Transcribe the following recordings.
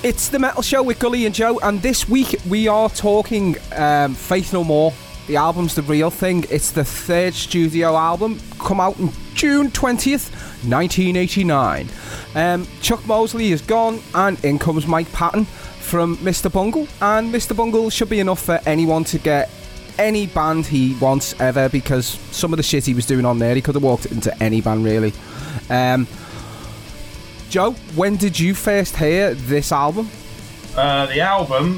It's the Metal Show with Gully and Joe, and this week we are talking Faith No More. The album's The Real Thing. It's the third studio album, come out on June 20th, 1989. Chuck Mosley is gone, and in comes Mike Patton from Mr. Bungle, and Mr. Bungle should be enough for anyone to get any band he wants ever, because some of the shit he was doing on there, he could have walked into any band, really. Joe, when did you first hear this album? The album,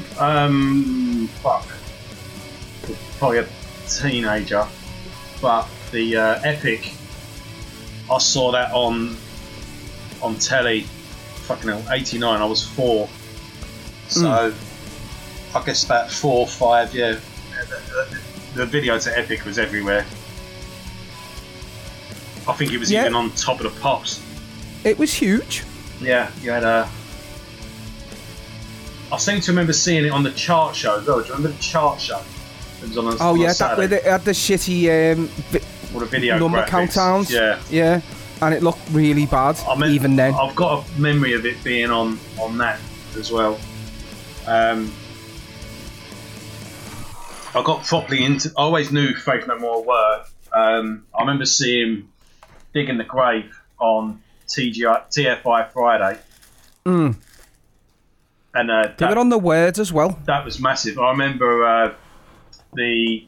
probably a teenager, but the Epic, I saw that on telly, fucking hell, 89, I was 4, so I guess about 4 or 5, yeah. The video to Epic was everywhere. I think it was even on Top of the Pops. It was huge. Yeah, you had I seem to remember seeing it on the chart show as well. Do you remember the chart show? It was on that where they had the shitty all the video number graphics. countdowns. Yeah, and it looked really bad. Even then, I've got a memory of it being on that as well. I got properly into. I always knew Faith No More were. I remember seeing Digging the Grave on TFI Friday. And they were on the Words as well. That was massive. I remember the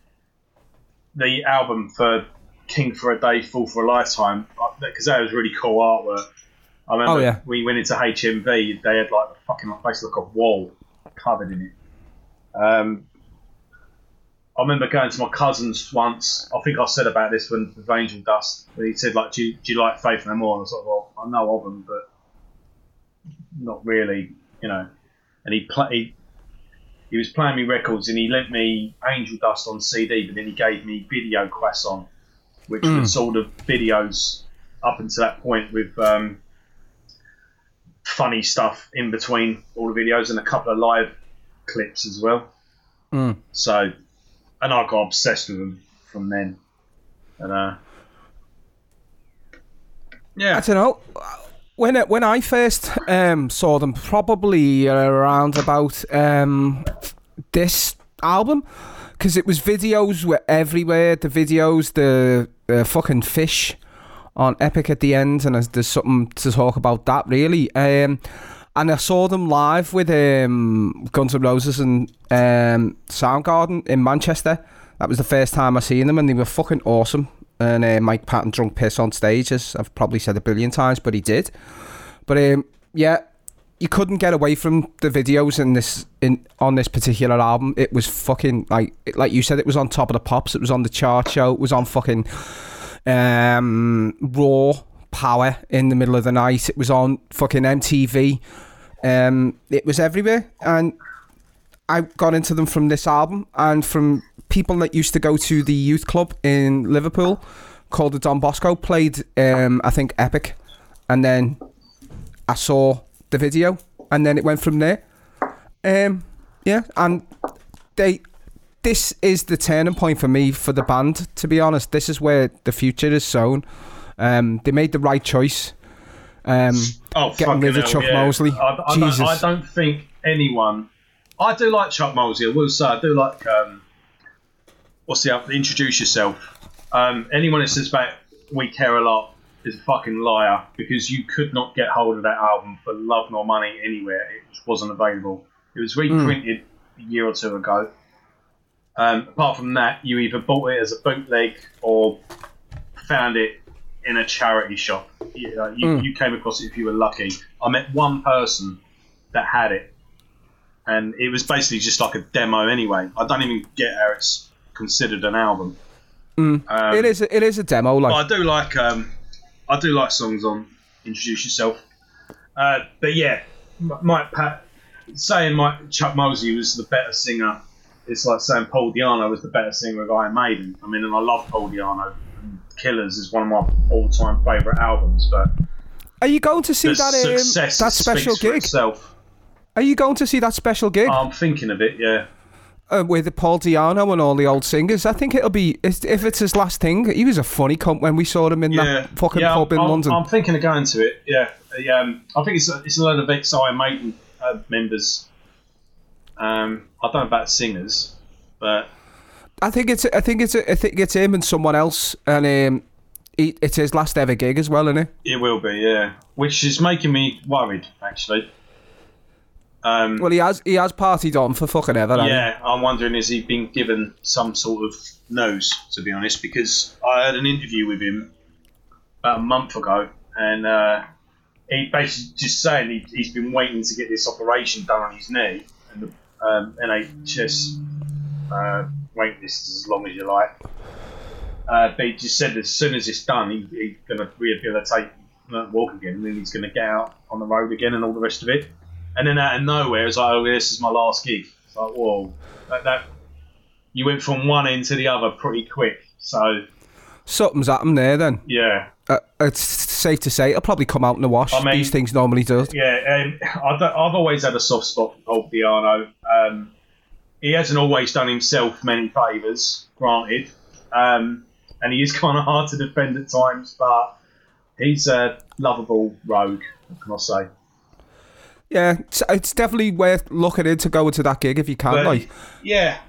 album for King for a Day, Fool for a Lifetime, because that was really cool artwork. I remember we went into HMV, they had like basically like a wall covered in it. I remember going to my cousin's once. I think I said about this with Angel Dust. When he said, like, do you like Faith No More? And I was like, well, I know of them, but not really, you know. And he was playing me records, and he lent me Angel Dust on CD, but then he gave me Video Croissant, which was all the videos up until that point with funny stuff in between all the videos and a couple of live clips as well. So. And I got obsessed with them from then. And I don't know. When I first saw them, probably around about this album, because it was videos were everywhere. The videos, the fucking fish on Epic at the end, and there's something to talk about that, really. And I saw them live with Guns N' Roses and Soundgarden in Manchester. That was the first time I seen them, and they were fucking awesome. And Mike Patton drunk piss on stage, as I've probably said a billion times, but he did. But you couldn't get away from the videos on this particular album. It was fucking like you said, it was on Top of the Pops. It was on the chart show. It was on fucking Raw Power in the middle of the night. It was on fucking MTV. It was everywhere, and I got into them from this album and from people that used to go to the youth club in Liverpool called the Don Bosco, played I think Epic, and then I saw the video, and then it went from there. And this is the turning point for me for the band, to be honest. This is where the future is sown. They made the right choice. Getting rid of Chuck Mosley. I don't think anyone. I do like Chuck Mosley. I will say I do like. Introduce Yourself. Anyone that says about We Care a Lot is a fucking liar, because you could not get hold of that album for love nor money anywhere. It just wasn't available. It was reprinted a year or two ago. Apart from that, you either bought it as a bootleg or found it in a charity shop. You came across it if you were lucky. I met one person that had it, and it was basically just like a demo anyway. I don't even get how it's considered an album. It is a demo. Like, I do like songs on Introduce Yourself. But yeah, saying Chuck Mosley was the better singer, it's like saying Paul Di'Anno was the better singer of Iron Maiden. I mean, and I love Paul Di'Anno. Killers is one of my all-time favourite albums, but are you going to see that special gig? Are you going to see that special gig? I'm thinking of it, yeah. With Paul Di'Anno and all the old singers. I think it'll be, if it's his last thing. He was a funny cunt when we saw him in that fucking pub in London. I'm thinking of going to it, yeah. I think it's a load of ex-Iron Maiden members. I don't know about singers, but I think it's him and someone else, and it's his last ever gig as well, isn't it? It will be, yeah. Which is making me worried, actually. Well, he has partied on for fucking ever. Yeah, I'm wondering, has he been given some sort of nose, to be honest? Because I had an interview with him about a month ago, and he basically just saying he's been waiting to get this operation done on his knee, and the NHS waiting list is as long as you like. But he just said as soon as it's done, he's going to rehabilitate, walk again, and then he's going to get out on the road again and all the rest of it. And then out of nowhere, it's like, oh, this is my last gig. It's like, whoa, that you went from one end to the other pretty quick. So something's happened there then. Yeah. It's safe to say it'll probably come out in the wash. I mean, these things normally do. Yeah, I've always had a soft spot for Paul Di'Anno. He hasn't always done himself many favours, granted. And he is kind of hard to defend at times, but he's a lovable rogue, what can I say? Yeah, it's definitely worth looking into going to that gig if you can. But, yeah,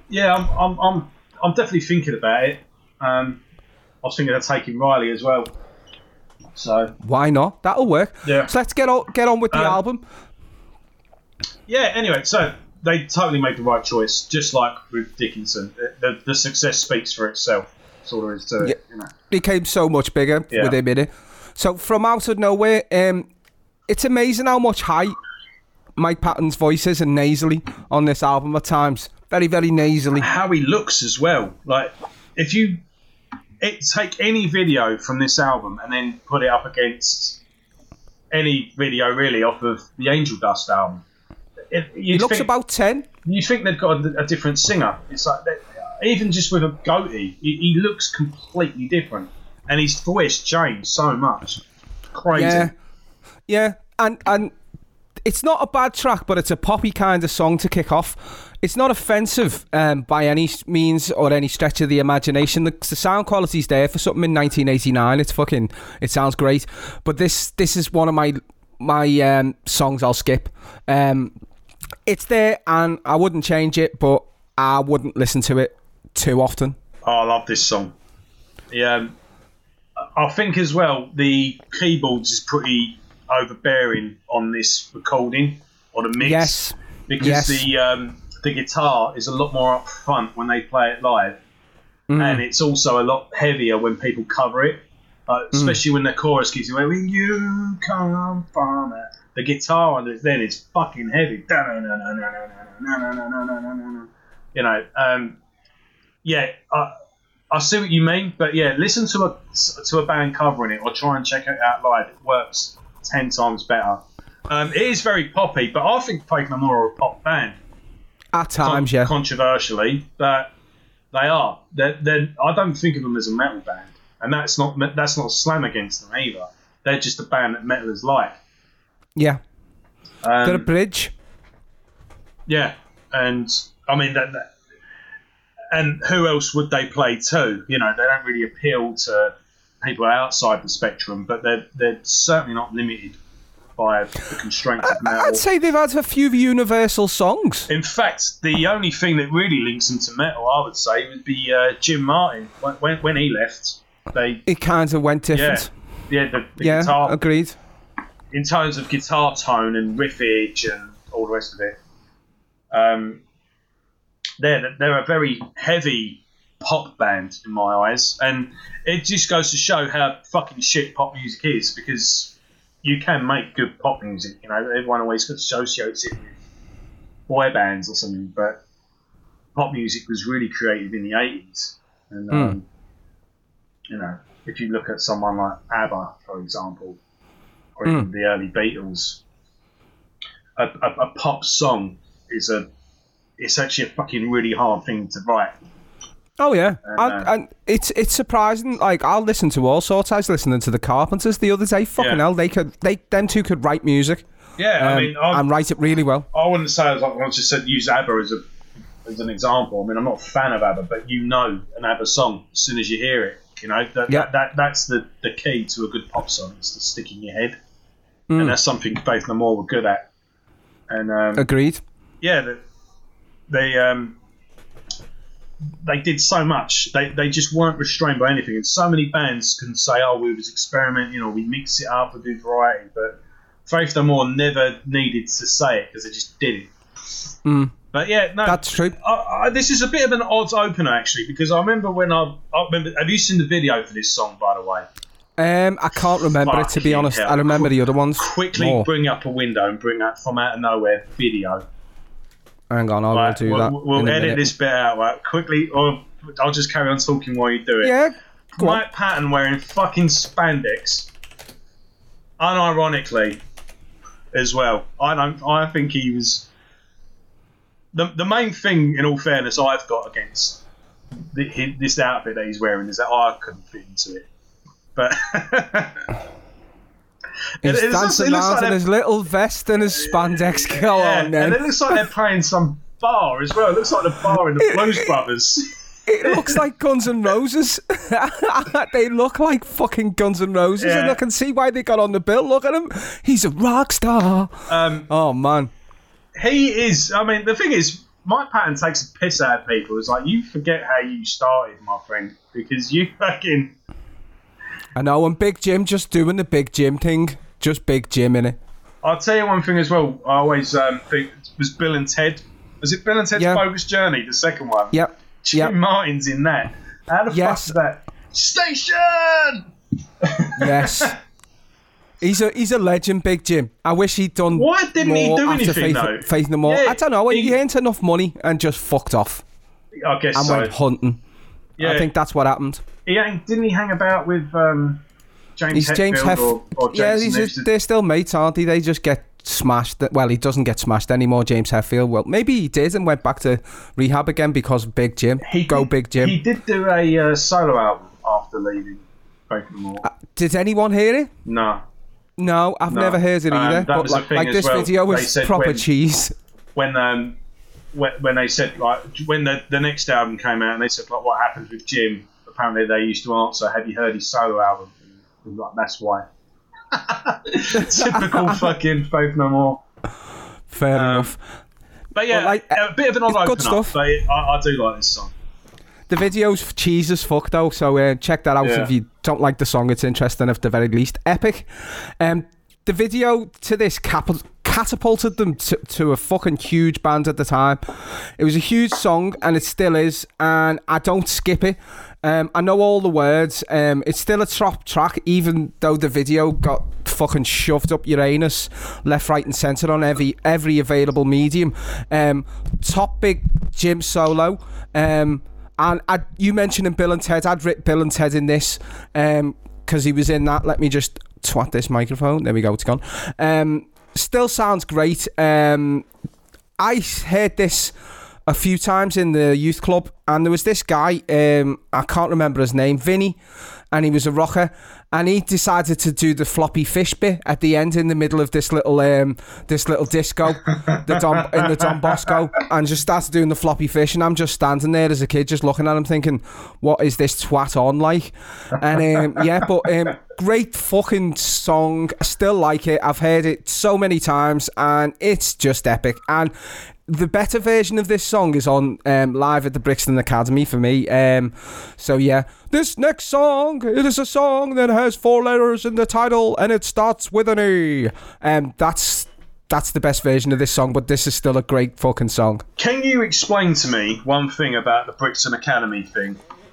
I'm definitely thinking about it. I was thinking of taking Riley as well. So why not? That'll work. Yeah. So let's get on with the album. Yeah. Anyway, so they totally made the right choice, just like with Dickinson. The success speaks for itself. That's all there is to it. You know. Became so much bigger with him in it. So from out of nowhere, it's amazing how much height Mike Patton's voice is and nasally on this album at times. Very, very nasally. How he looks as well. Like, if you take any video from this album and then put it up against any video really off of the Angel Dust album, he looks about 10. You think they've got a different singer. It's like, even just with a goatee, he looks completely different. And his voice changed so much. Crazy. Yeah. And it's not a bad track, but it's a poppy kind of song to kick off. It's not offensive by any means or any stretch of the imagination. The sound quality's there for something in 1989. It sounds great. But this is one of my songs I'll skip. It's there and I wouldn't change it, but I wouldn't listen to it too often. Oh, I love this song. Yeah, I think as well the keyboards is pretty overbearing on this recording or the mix. Yes. Because the guitar is a lot more up front when they play it live, and it's also a lot heavier when people cover it, especially when the chorus keeps going, when you come from it. The guitar on it then is fucking heavy. You know, I see what you mean, but yeah, listen to a band covering it or try and check it out live. It works 10 times better. It is very poppy, but I think Faith No More are a pop band. At times, controversially, but they are. I don't think of them as a metal band, and that's not a slam against them either. They're just a band that metalers like. Yeah, they're a bridge. Yeah, and I mean that. And who else would they play to? You know, they don't really appeal to people outside the spectrum, but they're certainly not limited by the constraints of metal. I'd say they've had a few universal songs. In fact, the only thing that really links them to metal, I would say, would be Jim Martin. When he left, it kind of went different. Yeah, the guitar. Agreed. In terms of guitar tone and riffage and all the rest of it, they're a very heavy pop band in my eyes, and it just goes to show how fucking shit pop music is, because you can make good pop music. You know, everyone always associates it with boy bands or something, but pop music was really created in the 80s. And, you know, if you look at someone like ABBA, for example, or even the early Beatles, a pop song it's actually a fucking really hard thing to write. Oh yeah, and it's surprising. Like, I'll listen to all sorts. I was listening to the Carpenters the other day. Fucking hell, them two could write music. Yeah, I mean, and write it really well. I wouldn't say I just said use ABBA as an example. I mean, I'm not a fan of ABBA, but you know an ABBA song as soon as you hear it. You know that's the key to a good pop song. It's to stick in your head, and that's something Faith No More were good at. And agreed. Yeah, they did so much. They just weren't restrained by anything. And so many bands can say, "Oh, we was experimenting, we mix it up, we do variety." But Faith No More never needed to say it because they just did it. Mm. But yeah, no, that's true. This is a bit of an odds opener actually, because I remember when I remember. Have you seen the video for this song, by the way? I can't remember it, to be honest. I remember the other ones. Quickly bring up a window and bring up from out of nowhere video. Hang on, I will do that. We'll edit this bit out, right? Quickly, or I'll just carry on talking while you do it. Yeah, Mike Patton wearing fucking spandex, unironically, as well. I think he was the main thing. In all fairness, I've got against this outfit that he's wearing is that I couldn't fit into it. But he's dancing around in his little vest and his spandex. Go on, then. And it looks like they're playing some bar as well. It looks like the bar in the Blues Brothers. It looks like Guns N' Roses. They look like fucking Guns N' Roses, and I can see why they got on the bill. Look at him. He's a rock star. Oh, man. He is. I mean, the thing is, Mike Patton takes a piss out of people. It's like, you forget how you started, my friend, because you fucking... I know, and Big Jim just doing the Big Jim thing. Just Big Jim, innit? I'll tell you one thing as well. I always think was Bill and Ted. Was it Bill and Ted's Bogus Journey, the second one? Yep. Jim Martin's in that. How the fuck is that? Station! Yes. He's a legend, Big Jim. I wish he'd done. Why didn't he do anything, though? Faith No More. Yeah, I don't know. He earned enough money and just fucked off. I guess and went hunting. Yeah. I think that's what happened. Didn't he hang about with James Hetfield or James they're still mates, aren't they? They just get smashed. Well, he doesn't get smashed anymore, James Hetfield. Well, maybe he did and went back to rehab again because of Big Jim. Big Jim. He did do a solo album after leaving Faith No More. Did anyone hear it? No, I've never heard it either. But like this video was proper cheese. When they said, like, when the next album came out and they said, like, what happens with Jim, apparently they used to answer, have you heard his solo album? And like, that's why. Typical fucking Faith No More. Fair enough. But yeah, a bit of an odd opener, stuff. But I do like this song. The video's cheese as fuck though, so check that out if you don't like the song. It's interesting at the very least. Epic. The video to this catapulted them to a fucking huge band at the time. It was a huge song, and it still is, and I don't skip it. I know all the words. It's still a top track, even though the video got fucking shoved up Uranus, left, right, and centre on every available medium. Top Big Jim solo. And you mentioning Bill and Ted. I'd written Bill and Ted in this because he was in that. Let me just twat this microphone. There we go. It's gone. Still sounds great. I heard this a few times in the youth club, and there was this guy, I can't remember his name, Vinny, and he was a rocker, and he decided to do the floppy fish bit at the end in the middle of this little disco, in the Don Bosco, and just started doing the floppy fish, and I'm just standing there as a kid just looking at him thinking, what is this twat on like? And great fucking song. I still like it. I've heard it so many times, and it's just epic. And the better version of this song is on live at the Brixton Academy for me. So yeah, this next song, it is a song that has 4 letters in the title and it starts with an E. That's the best version of this song, but this is still a great fucking song. Can you explain to me one thing about the Brixton Academy thing?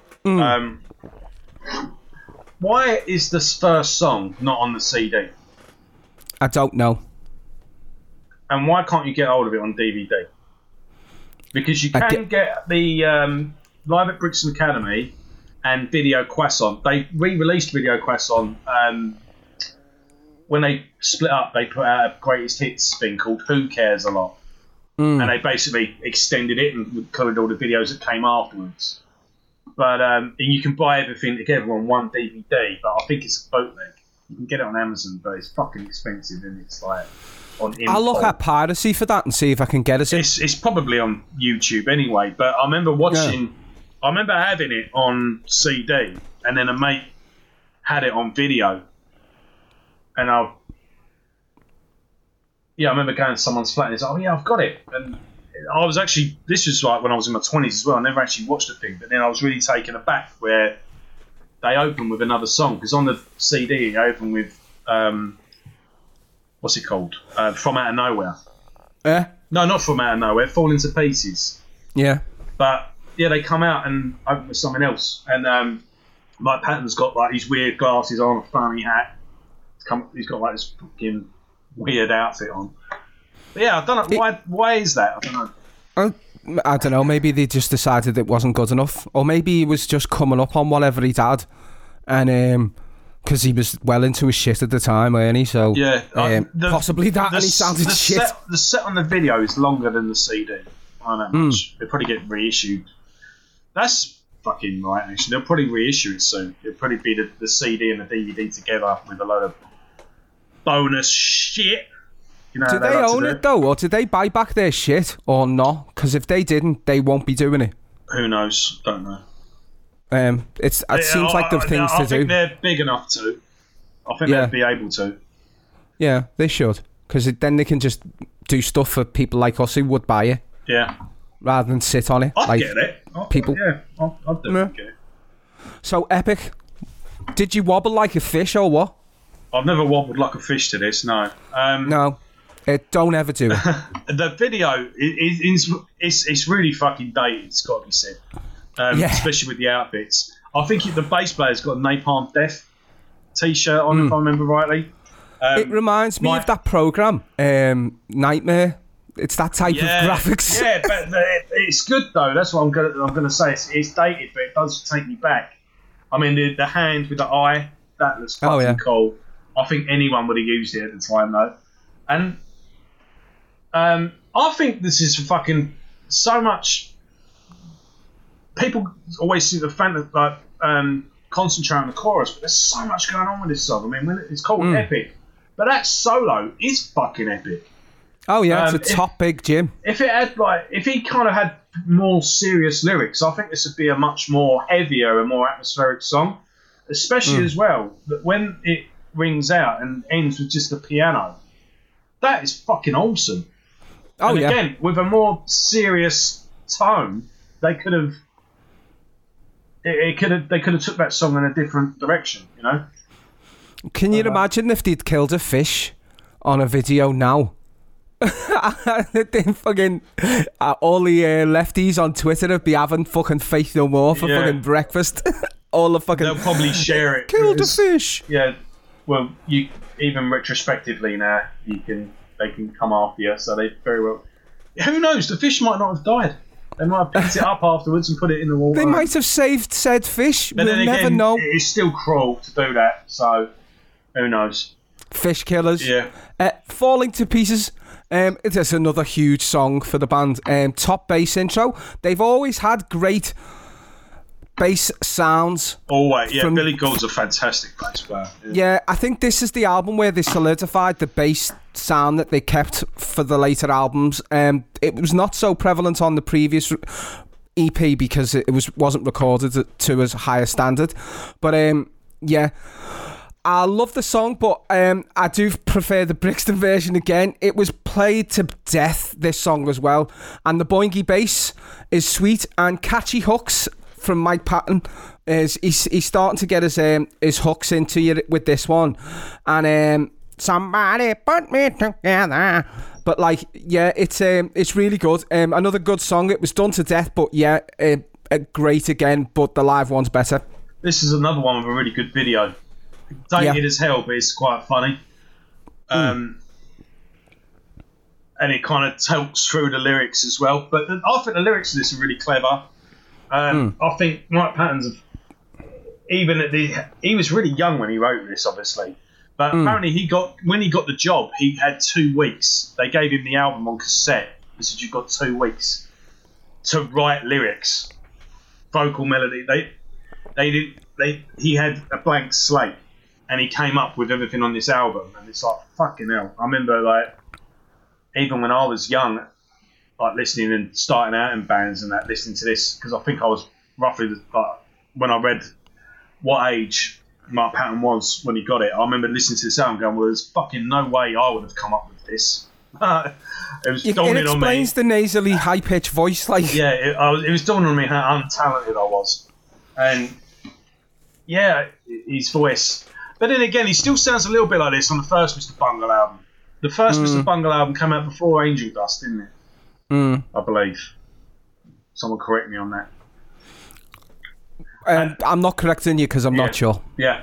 Why is this first song not on the CD? I don't know. And why can't you get hold of it on DVD? Because you can get the Live at Brixton Academy and Video Croissant. They re-released Video Croissant. When they split up, they put out a greatest hits thing called Who Cares a Lot. And they basically extended it and covered all the videos that came afterwards. But and you can buy everything together on one DVD, but I think it's a bootleg. You can get it on Amazon, but it's fucking expensive, and it's like... I'll look at piracy for that and see if I can get it. It's probably on YouTube anyway, but I remember I remember having it on CD, and then a mate had it on video, and I remember going to someone's flat and he's like, oh yeah, I've got it. And I was actually, this was like when I was in my 20s as well. I never actually watched the thing, but then I was really taken aback where they open with another song, because on the CD they open with what's it called? From Out of Nowhere. Yeah. No, not From Out of Nowhere. Falling to Pieces. Yeah. But yeah, they come out and open with something else. And Mike Patton's got like these weird glasses on, a funny hat. He's got like this fucking weird outfit on. But yeah, I don't know why is that? I don't know. I don't know. Maybe they just decided it wasn't good enough, or maybe he was just coming up on whatever he'd had, and because he was well into his shit at the time, weren't he? So yeah, possibly that, and he sounded shit. The set on the video is longer than the CD. I don't know much. They'll probably get reissued. That's fucking right. Actually, they'll probably reissue it soon. It'll probably be the CD and the DVD together with a load of bonus shit. You know, did they own it though, or did they buy back their shit, or not? Because if they didn't, they won't be doing it. Who knows? Don't know. It seems like the things to do. I think they're big enough to. I think they'd be able to. Yeah, they should, because then they can just do stuff for people like us who would buy it. Yeah. Rather than sit on it. I'd get it. People. Yeah, I'd definitely get it. So Epic, did you wobble like a fish or what? I've never wobbled like a fish to this. No. No. Don't ever do it. The video it's really fucking dated. It's got to be said, especially with the outfits. I think the bass player's got a Napalm Death t-shirt on, if I remember rightly. It reminds me of that program, Nightmare. It's that type of graphics. Yeah, but it's good though. That's what I'm gonna say. It's dated, but it does take me back. I mean, the hand with the eye, that looks fucking cool. I think anyone would have used it at the time though, and. I think this is fucking so much. People always see the fan like concentrate on the chorus, but there's so much going on with this song. I mean, it's called Epic, but that solo is fucking epic. Oh yeah, it's a top big Jim. If he kind of had more serious lyrics, I think this would be a much more heavier and more atmospheric song, especially as well that when it rings out and ends with just the piano. That is fucking awesome. Oh, and again, with a more serious tone, they could have. They could have took that song in a different direction, you know. Can you imagine if they'd killed a fish on a video now? Then fucking all the lefties on Twitter would be having fucking Faith No More for fucking breakfast. All the fucking. They'll probably share it. Killed a fish. Yeah. Well, you even retrospectively now they can come after you, so they very well. Who knows? The fish might not have died. They might have picked it up afterwards and put it in the water. They might have saved said fish. But we'll never know. It's still cruel to do that, so who knows? Fish killers. Yeah. Falling to Pieces. It's another huge song for the band. Top bass intro. They've always had great bass sounds. Always, yeah. Billy Gould's a fantastic bass player. Yeah, I think this is the album where they solidified the bass sound that they kept for the later albums. It was not so prevalent on the previous EP because it wasn't recorded to as high a standard. But yeah, I love the song, but I do prefer the Brixton version again. It was played to death, this song as well, and the boingy bass is sweet and catchy hooks from Mike Patton. He's starting to get his hooks into you with this one, and somebody put me together. But like, yeah, it's really good. Another good song. It was done to death, but yeah, great again. But the live one's better. This is another one with a really good video. Dated as hell, but it's quite funny. And it kind of talks through the lyrics as well. But I think the lyrics of this are really clever. I think Mike Patton's, he was really young when he wrote this, obviously. But apparently when he got the job, he had 2 weeks. They gave him the album on cassette. They said, you've got 2 weeks to write lyrics, vocal melody. He had a blank slate, and he came up with everything on this album. And it's like, fucking hell. I remember, like, even when I was young, like listening and starting out in bands and that, listening to this, because I think I was roughly like, when I read what age Mark Patton was when he got it, I remember listening to this album going, well, there's fucking no way I would have come up with this. It was It dawning on me. explains the nasally, high-pitched voice, like... Yeah, it was dawning on me how untalented I was. And, yeah, his voice. But then again, he still sounds a little bit like this on the first Mr. Bungle album. The first Mr. Bungle album came out before Angel Dust, didn't it? I believe. Someone correct me on that. I'm not correcting you because I'm not sure. Yeah.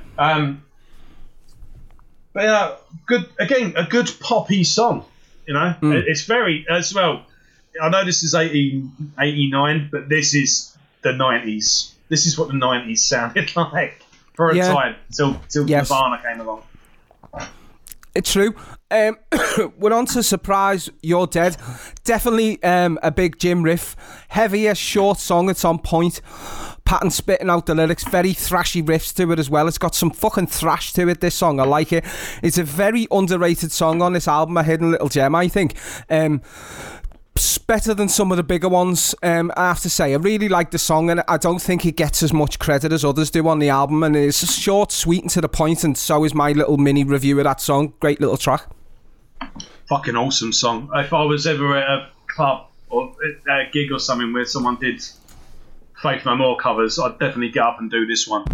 But yeah, good. Again, a good poppy song. You know, it's very as well. I know this is 89, but this is the 90s. This is what the 90s sounded like for a time till Nirvana came along. It's true. We're on to Surprise, You're Dead. Definitely a big Jim riff. Heavier, short song. It's on point. Patton spitting out the lyrics. Very thrashy riffs to it as well. It's got some fucking thrash to it, this song. I like it. It's a very underrated song on this album. A hidden little gem, I think. Better than some of the bigger ones, I have to say. I really like the song, and I don't think it gets as much credit as others do on the album, and it's short, sweet and to the point, and so is my little mini review of that song. Great little track. Fucking awesome song. If I was ever at a club or a gig or something where someone did Faith No More covers, I'd definitely get up and do this one.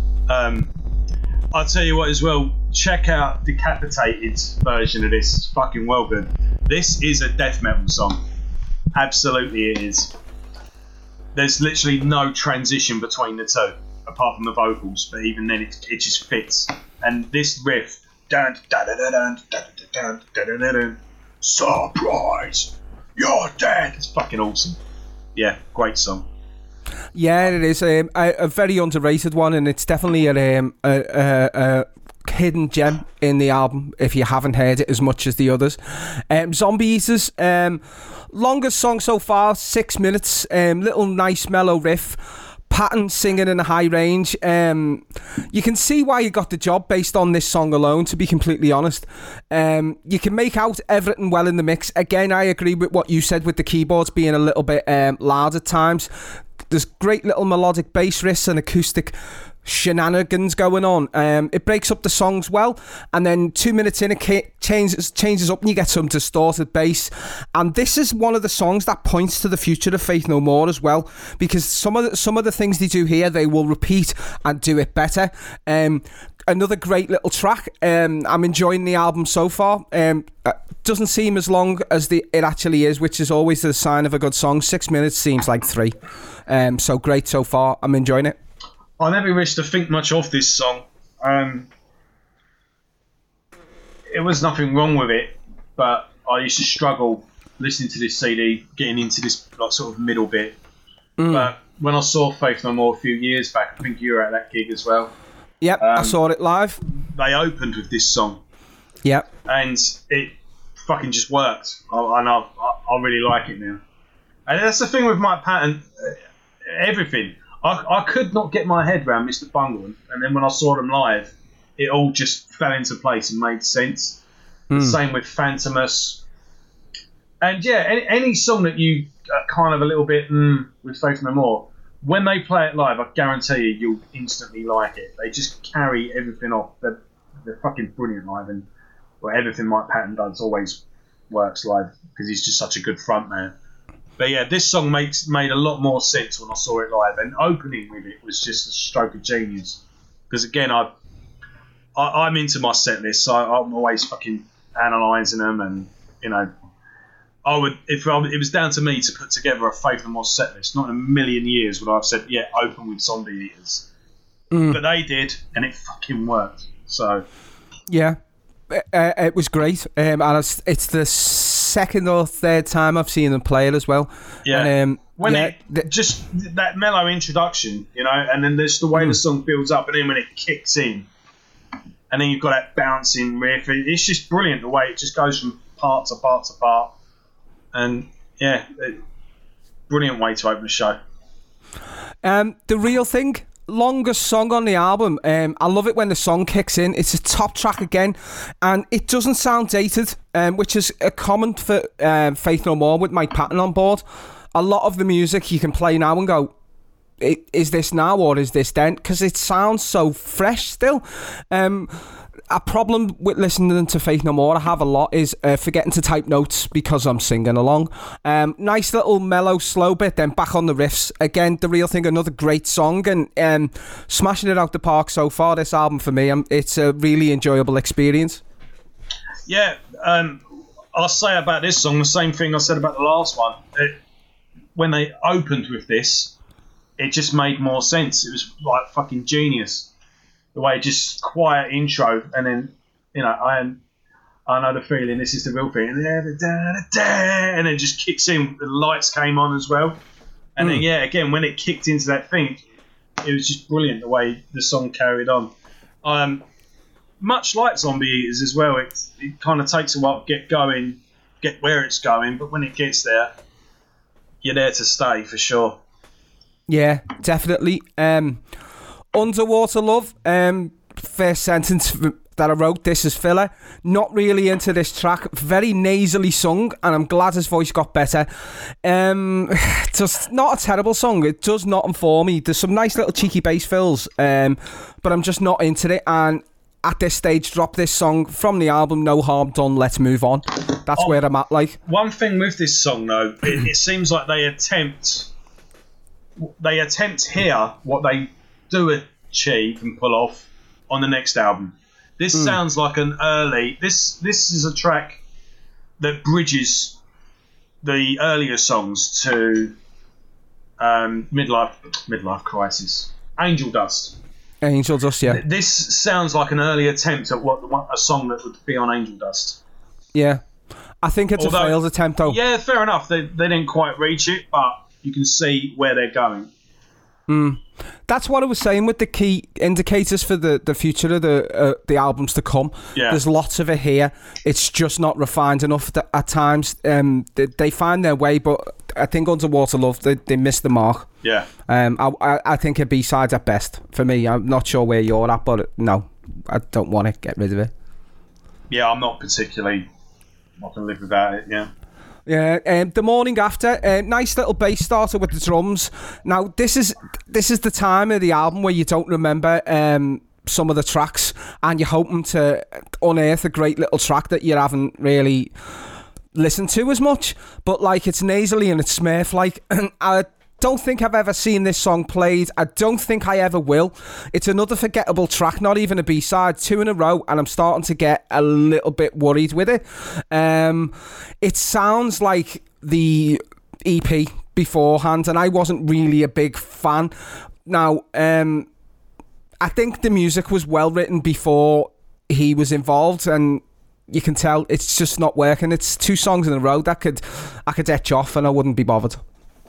I'll tell you what as well, check out Decapitated's version of this. It's fucking well good. This is a death metal song. Absolutely it is. There's literally no transition between the two, apart from the vocals, but even then it just fits. And this riff, surprise, you're dead. It's fucking awesome. Yeah, great song. Yeah, it is a very underrated one, and it's definitely a hidden gem in the album if you haven't heard it as much as the others. Zombie Eaters, longest song so far, 6 minutes. Little nice mellow riff. Patton singing in a high range. You can see why he got the job based on this song alone, to be completely honest. You can make out everything well in the mix. Again, I agree with what you said with the keyboards being a little bit loud at times. There's great little melodic bass riffs and acoustic shenanigans going on. It breaks up the songs well, and then 2 minutes in it changes up and you get some distorted bass. And this is one of the songs that points to the future of Faith No More as well, because some of the things they do here they will repeat and do it better. Another great little track. I'm enjoying the album so far. Doesn't seem as long as it actually is, which is always the sign of a good song. 6 minutes seems like 3. So great so far. I'm enjoying it. I never used to think much of this song. It was nothing wrong with it, but I used to struggle listening to this CD, getting into this like sort of middle bit. But when I saw Faith No More a few years back, I think you were at that gig as well. Yep, I saw it live. They opened with this song. Yep. And it fucking just worked. I really like it now. And that's the thing with Mike Patton. Everything. I could not get my head around Mr. Bungle, and then when I saw them live, it all just fell into place and made sense. Same with Phantomus. And yeah, any song that you kind of a little bit with Faith No More, when they play it live, I guarantee you'll instantly like it. They just carry everything off. They're fucking brilliant live, and everything Mike Patton does always works live because he's just such a good frontman. But yeah, this song made a lot more sense when I saw it live, and opening with it was just a stroke of genius. Because again, I'm into my set list, so I'm always fucking analysing them, and you know, if it was down to me to put together a Faith No More set list, not in a million years would I have said, yeah, open with Zombie Eaters. But they did, and it fucking worked. So yeah, it was great, and it's the second or third time I've seen them play it as well. Yeah. And, just that mellow introduction, you know, and then there's the way the song builds up, and then when it kicks in, and then you've got that bouncing riff. It's just brilliant the way it just goes from part to part to part. And yeah, brilliant way to open the show. The Real Thing, longest song on the album. I love it when the song kicks in. It's a top track again, and it doesn't sound dated, which is a common for Faith No More with Mike Patton on board. A lot of the music you can play now and go, is this now or is this then? Because it sounds so fresh still. a problem with listening to Faith No More I have a lot is forgetting to type notes because I'm singing along. Nice little mellow slow bit, then back on the riffs again. The Real Thing, another great song, and smashing it out the park so far. This album for me, it's a really enjoyable experience. Yeah, I'll say about this song the same thing I said about the last one. When they opened with this, it just made more sense. It was like fucking genius. The way just quiet intro, and then I know the feeling. This is the real thing, and then it just kicks in. The lights came on as well, and then again when it kicked into that thing, it was just brilliant the way the song carried on. Much like Zombie Eaters as well, it kind of takes a while to get going, get where it's going, but when it gets there, you're there to stay for sure. Yeah, definitely. Underwater Love, first sentence that I wrote, this is filler. Not really into this track. Very nasally sung, and I'm glad his voice got better. Just not a terrible song. It does nothing for me. There's some nice little cheeky bass fills, but I'm just not into it. And at this stage, drop this song from the album. No harm done. Let's move on. That's where I'm at. Like, one thing with this song though, it seems like they attempt here what they do achieve and pull off on the next album. This sounds like an early. This is a track that bridges the earlier songs to midlife crisis. Angel Dust. Angel Dust, yeah. This sounds like an early attempt at what a song that would be on Angel Dust. Yeah, I think it's a failed attempt though. Yeah, fair enough. They didn't quite reach it, but you can see where they're going. That's what I was saying with the key indicators for the future of the albums to come. Yeah. There's lots of it here. It's just not refined enough at times. They find their way, but I think Underwater Love, they missed the mark. Yeah. I think a B-side's at best for me. I'm not sure where you're at, but no, I don't want to get rid of it. Yeah, I'm not particularly. I can live without it. Yeah. Yeah, The Morning After, nice little bass starter with the drums. Now, this is the time of the album where you don't remember some of the tracks, and you're hoping to unearth a great little track that you haven't really listened to as much. But like, it's nasally and it's Smurf-like. I don't think I've ever seen this song played. I don't think I ever will. It's another forgettable track, not even a B-side, 2 in a row, and I'm starting to get a little bit worried with it. It sounds like the EP beforehand, and I wasn't really a big fan. Now, I think the music was well written before he was involved, and you can tell it's just not working. It's 2 songs in a row that I could etch off and I wouldn't be bothered.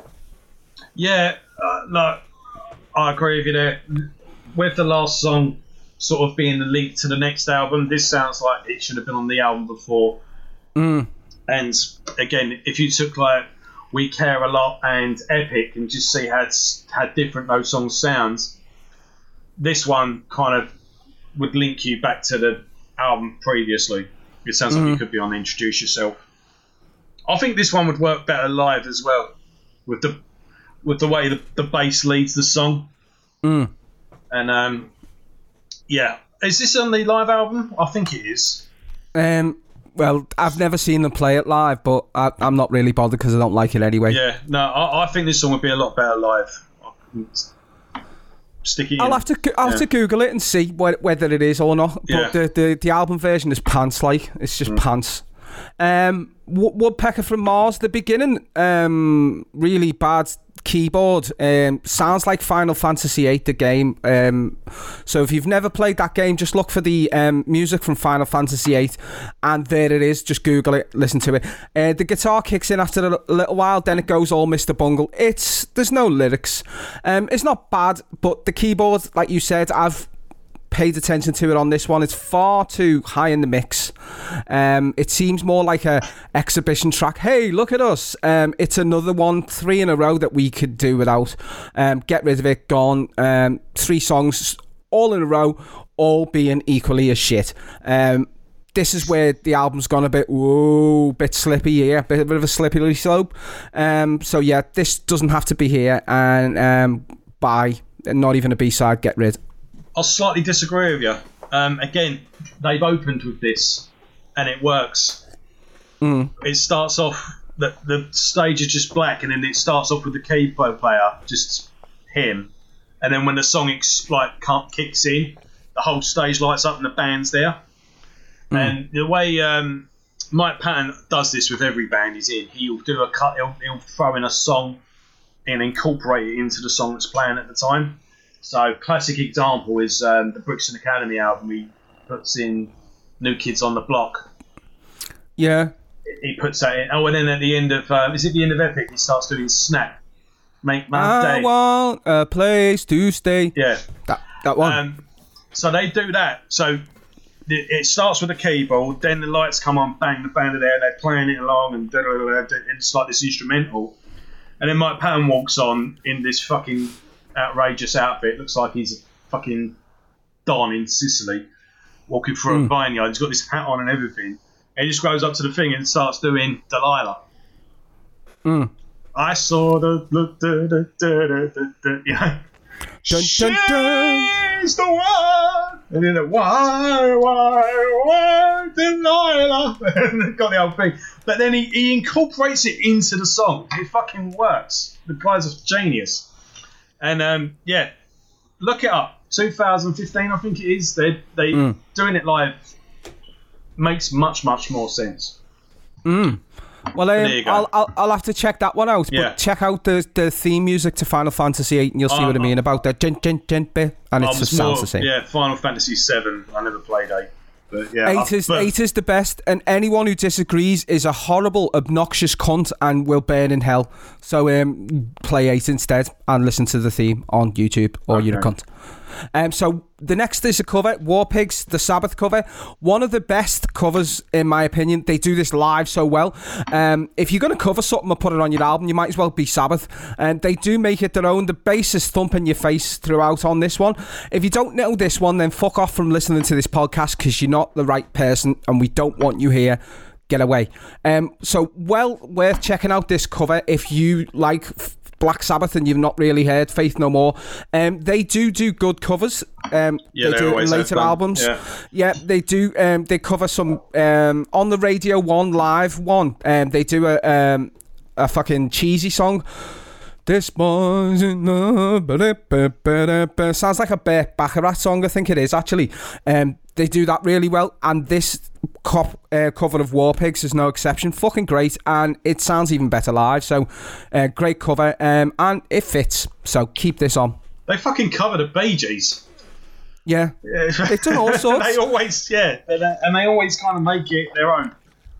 Yeah, no, I agree with you there. With the last song sort of being the link to the next album, this sounds like it should have been on the album before. And again, if you took like We Care a Lot and Epic and just see how different those songs sound, this one kind of would link you back to the album previously. It sounds like it could be on Introduce Yourself. I think this one would work better live as well, with the way the bass leads the song. And yeah, is this on the live album? I think it is. Well, I've never seen them play it live, but I'm not really bothered because I don't like it anyway. Yeah, no, I think this song would be a lot better live. Stick it in. I'll have to Google it and see whether it is or not. But the album version is pants, like it's just pants. Woodpecker from Mars, the beginning, really bad keyboard. Sounds like Final Fantasy VIII, the game. So if you've never played that game, just look for the music from Final Fantasy VIII, and there it is. Just Google it, listen to it. The guitar kicks in after a little while, then it goes all Mr. Bungle. There's no lyrics. It's not bad, but the keyboard, like you said, I've paid attention to it on this one. It's far too high in the mix. It seems more like a exhibition track. Hey, look at us. It's another one, 3 in a row that we could do without. Get rid of it, gone. 3 songs all in a row, all being equally as shit. This is where the album's gone a bit slippy here, a bit of a slippery slope. So yeah, this doesn't have to be here, and not even a B-side, get rid. I'll slightly disagree with you. again, they've opened with this, and it works. It starts off, the stage is just black, and then it starts off with the keyboard player, just him. And then when the song kicks in, the whole stage lights up and the band's there. And the way Mike Patton does this with every band he's in, he'll do a cut, he'll throw in a song and incorporate it into the song that's playing at the time. So, classic example is the Brixton Academy album. He puts in New Kids on the Block. Yeah. He puts that in. Oh, and then at the end of is it the end of Epic? He starts doing Snap. Make my day. I want a place to stay. Yeah, that one. So they do that. So it starts with a keyboard, then the lights come on, bang, the band are there, they're playing it along, and it's like this instrumental. And then Mike Patton walks on in this fucking outrageous outfit. Looks like he's a fucking Don in Sicily, walking through a vineyard. He's got this hat on and everything. And he just goes up to the thing and starts doing Delilah. I saw the yeah. She's the one. And then why Delilah? And they've got the whole thing. But then he incorporates it into the song. It fucking works. The guy's a genius. And yeah, look it up. 2015, I think it is. They doing it live makes much more sense. Well, I'll have to check that one out. Yeah. But check out the theme music to Final Fantasy VIII, and you'll see what I mean about that gent bit, and it just sounds the same. Yeah, Final Fantasy VII. I never played 8, but yeah, 8 is the best, and anyone who disagrees is a horrible, obnoxious cunt and will burn in hell. So play 8 instead and listen to the theme on YouTube, or you're a cunt. So the next is a cover, War Pigs, the Sabbath cover. One of the best covers, in my opinion. They do this live so well. If you're going to cover something or put it on your album, you might as well be Sabbath. And they do make it their own. The bass is thumping your face throughout on this one. If you don't know this one, then fuck off from listening to this podcast, because you're not the right person and we don't want you here. Get away. So well worth checking out this cover if you like Black Sabbath and you've not really heard Faith No More. They do good covers. They do it in later albums. Yeah, they do. They cover some on the Radio 1 live one. They do a fucking cheesy song. This boy's in love. Sounds like a Burt Bacharach song, I think it is actually. They do that really well, and this cover of War Pigs is no exception. Fucking great, and it sounds even better live. So, great cover, and it fits. So keep this on. They fucking cover the Bee Gees. Yeah, they've done all sorts. They always, and they always kind of make it their own.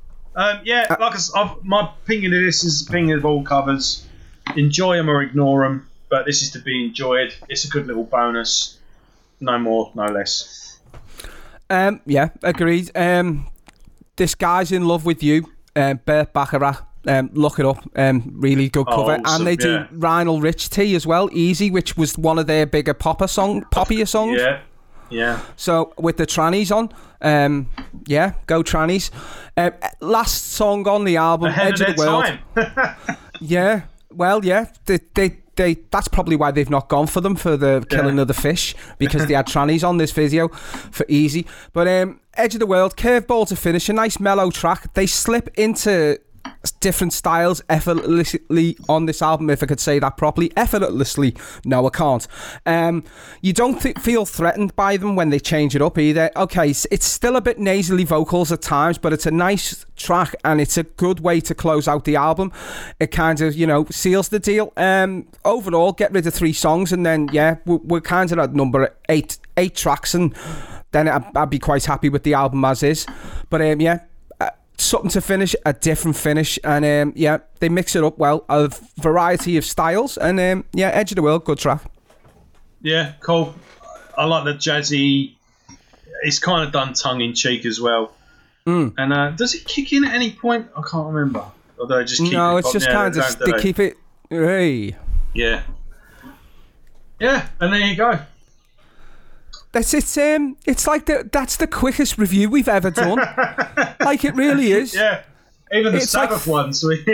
My opinion of this is opinion of all covers. Enjoy them or ignore them, but this is to be enjoyed. It's a good little bonus. No more, no less. Yeah, agreed. This Guy's in Love with You, Burt Bacharach. Look it up. Really good cover. Awesome, and they do Lionel Rich T as well, Easy, which was one of their bigger poppier songs. Yeah. So with the trannies on, yeah, go trannies. Last song on the album, Ahead Edge of the World. Time. Yeah. Well, yeah, they that's probably why they've not gone for them for the Killing of the Fish, because they had trannies on this video for Easy. But Edge of the World, curveball to finish, a nice mellow track. They slip into different styles effortlessly on this album, if I could say that properly. Effortlessly, no, I can't. You don't feel threatened by them when they change it up either. Okay, it's still a bit nasally vocals at times, but it's a nice track and it's a good way to close out the album. It kind of, seals the deal. Overall, get rid of 3 songs and then, we're kind of at number 8 tracks, and then I'd be quite happy with the album as is. But something to finish, a different finish, and they mix it up well, a variety of styles, and Edge of the World, good track. Yeah, cool. I like the jazzy. It's kind of done tongue in cheek as well. And does it kick in at any point? I can't remember. Although just keep no, it's just kind of they keep it. Hey. Yeah, and there you go. That's it. It's like that's the quickest review we've ever done. Like, it really is. Yeah, even the Sabbath ones.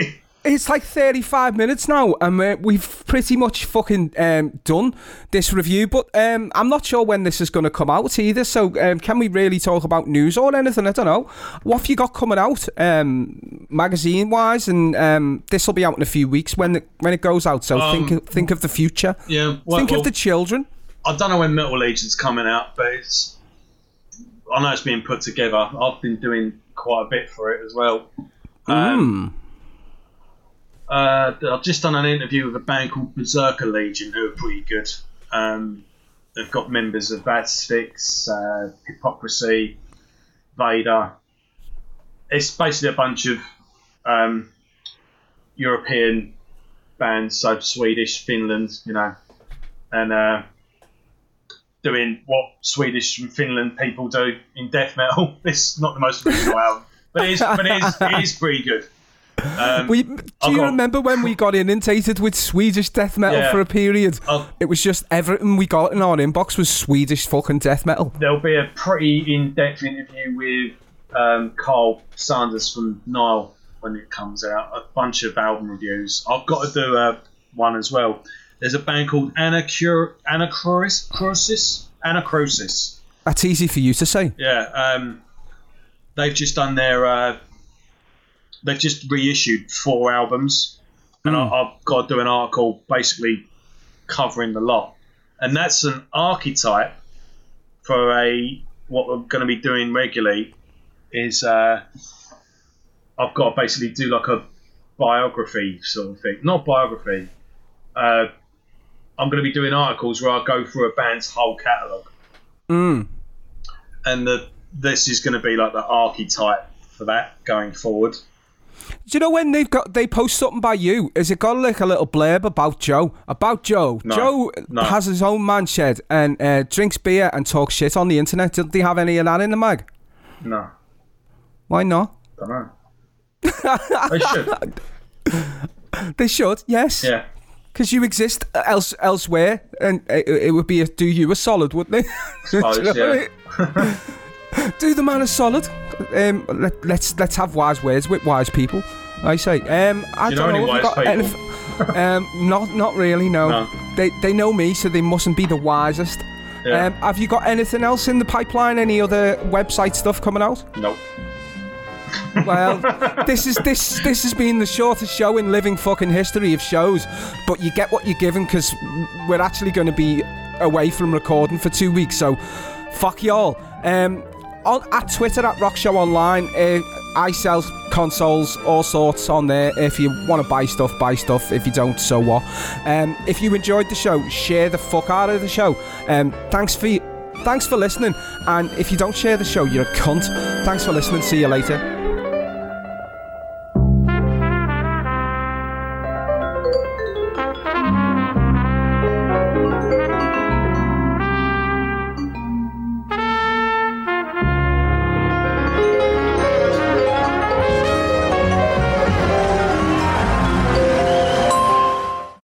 it's like 35 minutes now, and we've pretty much fucking done this review, but I'm not sure when this is going to come out either, so can we really talk about news or anything? I don't know. What have you got coming out, magazine-wise? And this will be out in a few weeks when it goes out, so think of the future. Yeah. Think of the children. I don't know when Metal Legion's coming out, but I know it's being put together. I've been doing quite a bit for it as well. I've just done an interview with a band called Berserker Legion, who are pretty good. They've got members of Asphyx, Hypocrisy, Vader. It's basically a bunch of European bands, so Swedish, Finland, and doing what Swedish and Finland people do in death metal. It's not the most original album, but it is pretty good. Do you remember when we got inundated with Swedish death metal for a period? It was just everything we got in our inbox was Swedish fucking death metal. There'll be a pretty in-depth interview with Carl Sanders from Nile when it comes out. A bunch of album reviews. I've got to do one as well. There's a band called Anacrosis. That's easy for you to say. Yeah. They've just done their... they've just reissued 4 albums. And I've got to do an article basically covering the lot. And that's an archetype for what we're going to be doing regularly is I've got to basically do like a biography sort of thing. Not biography. I'm going to be doing articles where I go through a band's whole catalogue. And this is going to be like the archetype for that going forward. Do you know when they post something by you? Is it got like a little blurb about Joe? About Joe? No, Joe has his own man shed and drinks beer and talks shit on the internet. Did they have any of that in the mag? No. Why not? Don't know. They should. They should, yes. Yeah. Because you exist elsewhere, and it would do you a solid, wouldn't it? Suppose, yeah. Do the man a solid. Let's have wise words with wise people. I say. I do you know any wise people? Not really. No. They know me, so they mustn't be the wisest. Yeah. Have you got anything else in the pipeline? Any other website stuff coming out? Nope. Well, this has been the shortest show in living fucking history of shows, but you get what you're given because we're actually going to be away from recording for 2 weeks, so fuck y'all. At Twitter at Rock Show Online, I sell consoles, all sorts on there. If you want to buy stuff, buy stuff. If you don't, so what? If you enjoyed the show, share the fuck out of the show. Thanks for listening, and if you don't share the show, you're a cunt. Thanks for listening. See you later.